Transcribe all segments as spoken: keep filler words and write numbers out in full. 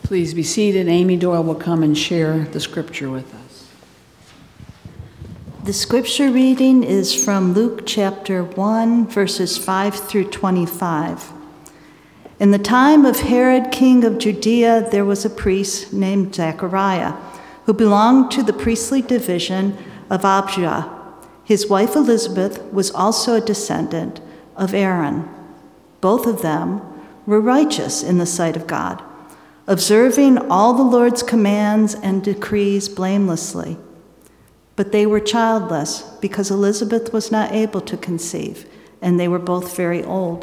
Please be seated. Amy Doyle will come and share the scripture with us. The scripture reading is from Luke chapter one, verses five through twenty-five. In the time of Herod, king of Judea, there was a priest named Zechariah, who belonged to the priestly division of Abijah. His wife Elizabeth was also a descendant of Aaron. Both of them were righteous in the sight of God, observing all the Lord's commands and decrees blamelessly. But they were childless because Elizabeth was not able to conceive, and they were both very old.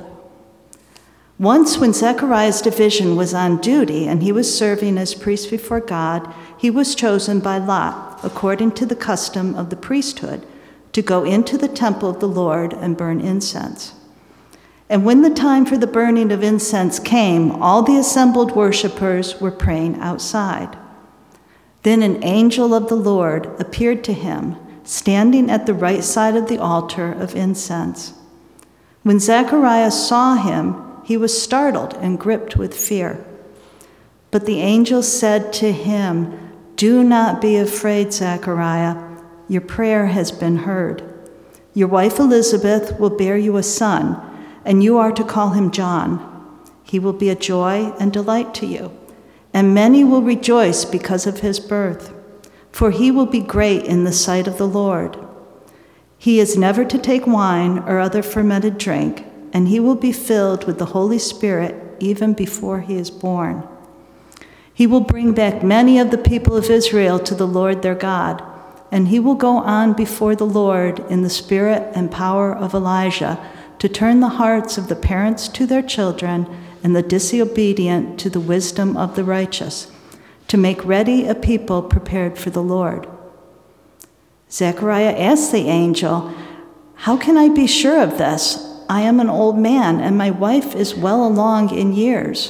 Once when Zechariah's division was on duty and he was serving as priest before God, he was chosen by lot, according to the custom of the priesthood, to go into the temple of the Lord and burn incense. And when the time for the burning of incense came, all the assembled worshipers were praying outside. Then an angel of the Lord appeared to him, standing at the right side of the altar of incense. When Zechariah saw him, he was startled and gripped with fear. But the angel said to him, "Do not be afraid, Zechariah. Your prayer has been heard. Your wife Elizabeth will bear you a son, and you are to call him John. He will be a joy and delight to you, and many will rejoice because of his birth, for he will be great in the sight of the Lord. He is never to take wine or other fermented drink, and he will be filled with the Holy Spirit even before he is born. He will bring back many of the people of Israel to the Lord their God, and he will go on before the Lord in the spirit and power of Elijah, to turn the hearts of the parents to their children and the disobedient to the wisdom of the righteous, to make ready a people prepared for the Lord." Zechariah asked the angel, "How can I be sure of this? I am an old man, and my wife is well along in years."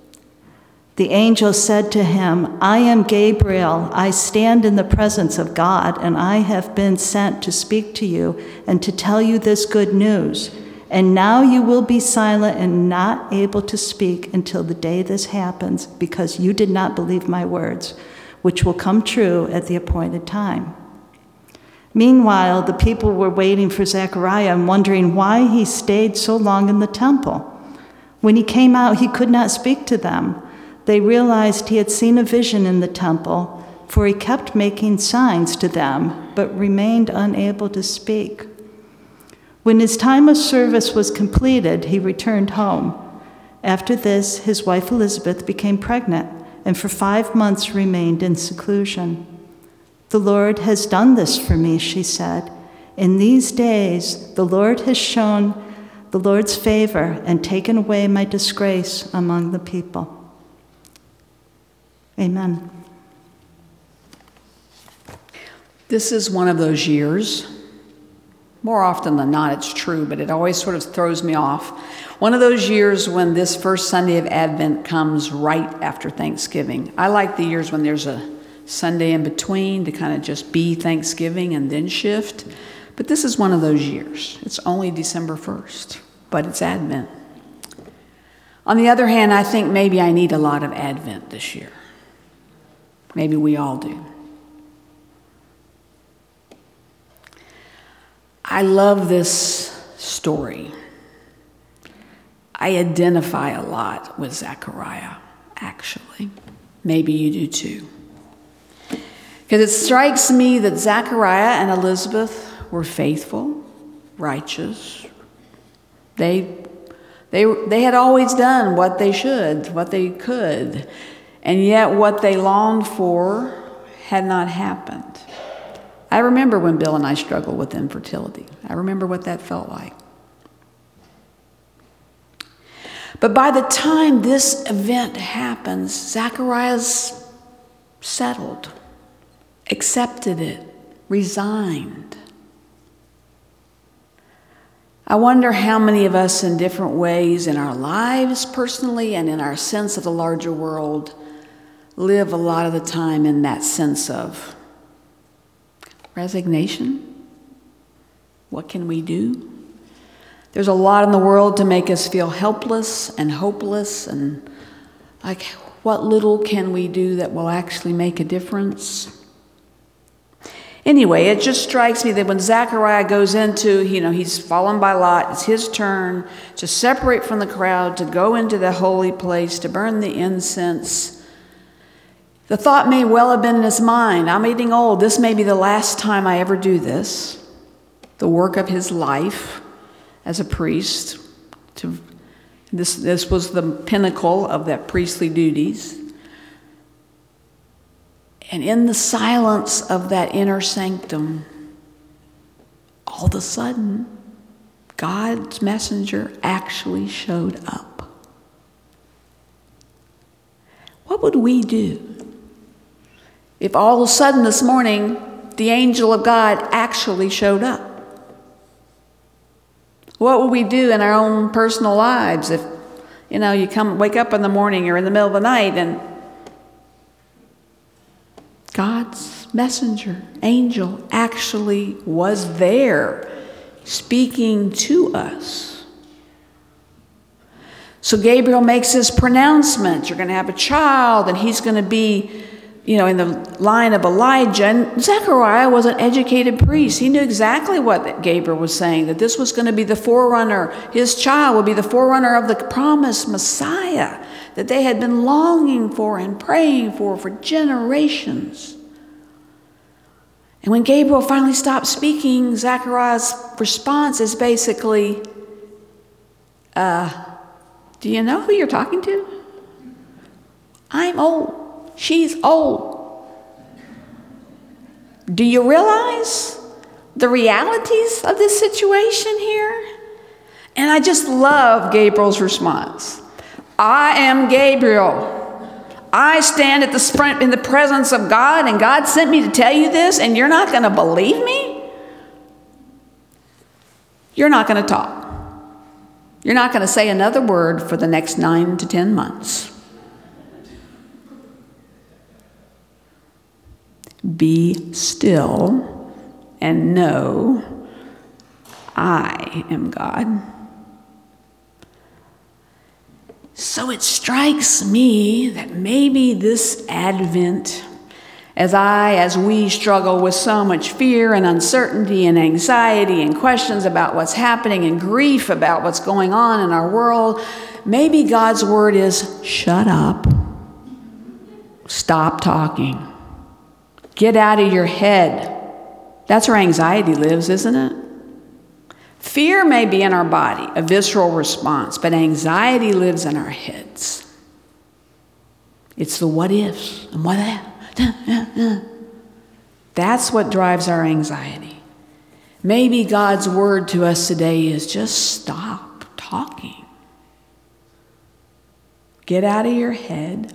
The angel said to him, "I am Gabriel. I stand in the presence of God, and I have been sent to speak to you and to tell you this good news. And now you will be silent and not able to speak until the day this happens, because you did not believe my words, which will come true at the appointed time." Meanwhile, the people were waiting for Zechariah and wondering why he stayed so long in the temple. When he came out, he could not speak to them. They realized he had seen a vision in the temple, for he kept making signs to them, but remained unable to speak. When his time of service was completed, he returned home. After this, his wife Elizabeth became pregnant, and for five months remained in seclusion. "The Lord has done this for me," she said. "In these days, the Lord has shown the Lord's favor and taken away my disgrace among the people." Amen. This is one of those years. More often than not, it's true, but it always sort of throws me off. One of those years when this first Sunday of Advent comes right after Thanksgiving. I like the years when there's a Sunday in between to kind of just be Thanksgiving and then shift. But this is one of those years. It's only December first, but it's Advent. On the other hand, I think maybe I need a lot of Advent this year. Maybe we all do. I love this story. I identify a lot with Zechariah, actually. Maybe you do too. Because it strikes me that Zechariah and Elizabeth were faithful, righteous. They, they, they had always done what they should, what they could, and yet what they longed for had not happened. I remember when Bill and I struggled with infertility. I remember what that felt like. But by the time this event happens, Zachariah's settled, accepted it, resigned. I wonder how many of us in different ways in our lives personally and in our sense of the larger world live a lot of the time in that sense of resignation. What can we do? There's a lot in the world to make us feel helpless and hopeless and like, What little can we do that will actually make a difference? Anyway, it just strikes me that when Zechariah goes into, you know, he's fallen by lot, it's his turn to separate from the crowd, to go into the holy place, to burn the incense. The thought may well have been in his mind, I'm getting old, this may be the last time I ever do this. The work of his life as a priest. To, this, this was the pinnacle of that priestly duties. And in the silence of that inner sanctum, all of a sudden, God's messenger actually showed up. What would we do if all of a sudden this morning, the angel of God actually showed up? What would we do in our own personal lives if, you know, you come wake up in the morning or in the middle of the night and God's messenger, angel, actually was there speaking to us? So Gabriel makes this pronouncement, you're going to have a child and he's going to be, you know, in the line of Elijah. And Zechariah was an educated priest. He knew exactly what Gabriel was saying, that this was going to be the forerunner, his child would be the forerunner of the promised Messiah that they had been longing for and praying for for generations. And when Gabriel finally stopped speaking, Zechariah's response is basically, uh, do you know who you're talking to? I'm old. She's old. Do you realize the realities of this situation here? And I just love Gabriel's response. I am Gabriel. I stand at the front in the presence of God, and God sent me to tell you this, and you're not going to believe me? You're not going to talk. You're not going to say another word for the next nine to ten months. Be still and know I am God. So it strikes me that maybe this Advent, as I, as we struggle with so much fear and uncertainty and anxiety and questions about what's happening and grief about what's going on in our world, maybe God's word is shut up, stop talking, get out of your head. That's where anxiety lives, isn't it? Fear may be in our body, a visceral response, but anxiety lives in our heads. It's the what ifs and what that. That's what drives our anxiety. Maybe God's word to us today is just stop talking. Get out of your head.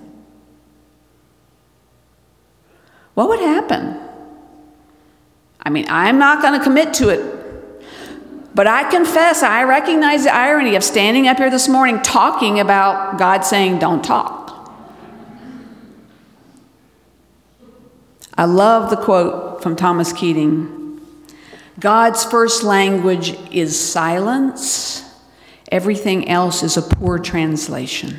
What would happen? I mean, I'm not going to commit to it. But I confess, I recognize the irony of standing up here this morning talking about God saying, don't talk. I love the quote from Thomas Keating. God's first language is silence. Everything else is a poor translation.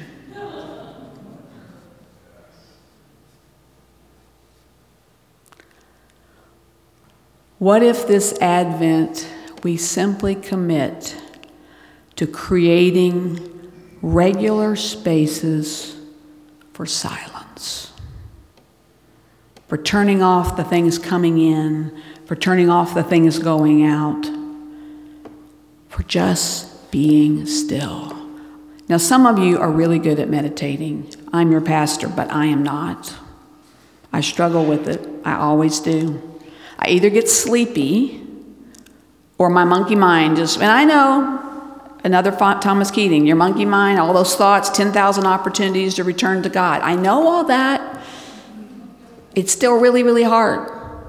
What if this Advent we simply commit to creating regular spaces for silence, for turning off the things coming in, for turning off the things going out, for just being still. Now, some of you are really good at meditating. I'm your pastor, but I am not. I struggle with it. I always do. I either get sleepy or my monkey mind just, and I know, another Thomas Keating, your monkey mind, all those thoughts, ten thousand opportunities to return to God. I know all that. It's still really, really hard.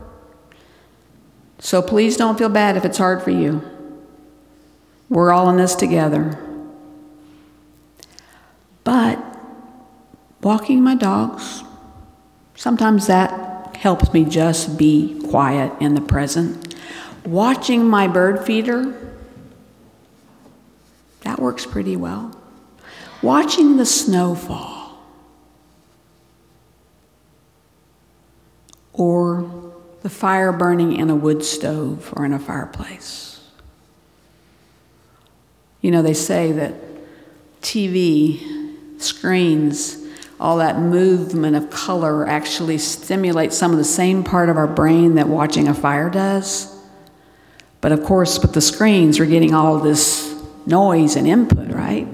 So please don't feel bad if it's hard for you. We're all in this together. But walking my dogs, sometimes that helps me just be quiet in the present. Watching my bird feeder, that works pretty well. Watching the snow fall, or the fire burning in a wood stove or in a fireplace. You know, they say that T V screens, all that movement of color actually stimulates some of the same part of our brain that watching a fire does. But of course, with the screens, we're getting all this noise and input, right?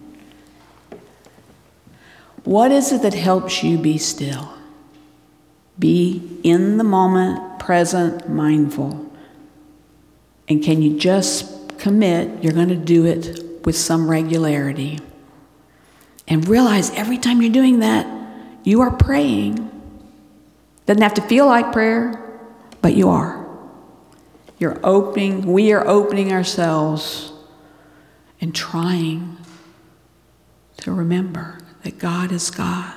What is it that helps you be still? Be in the moment, present, mindful. And can you just commit you're going to do it with some regularity? And realize every time you're doing that, you are praying. Doesn't have to feel like prayer, but you are. You're opening, we are opening ourselves and trying to remember that God is God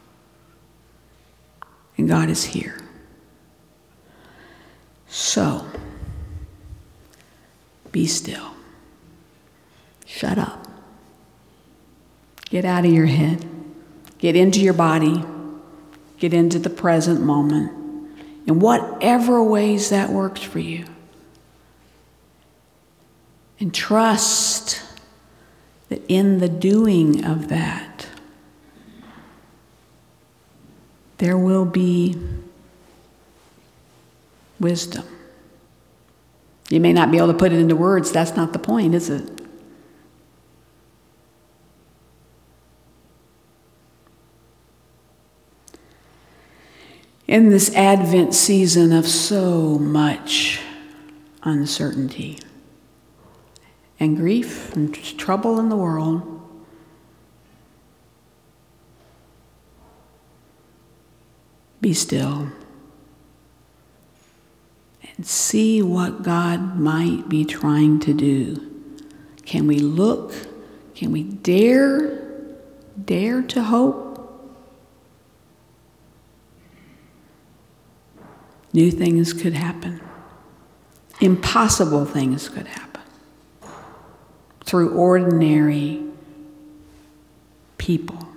and God is here. So, be still. Shut up. Get out of your head. Get into your body. Get into the present moment in whatever ways that works for you. And trust that in the doing of that, there will be wisdom. You may not be able to put it into words. That's not the point, is it? In this Advent season of so much uncertainty and grief and trouble in the world, be still and see what God might be trying to do. Can we look? Can we dare, dare to hope? New things could happen. Impossible things could happen through ordinary people.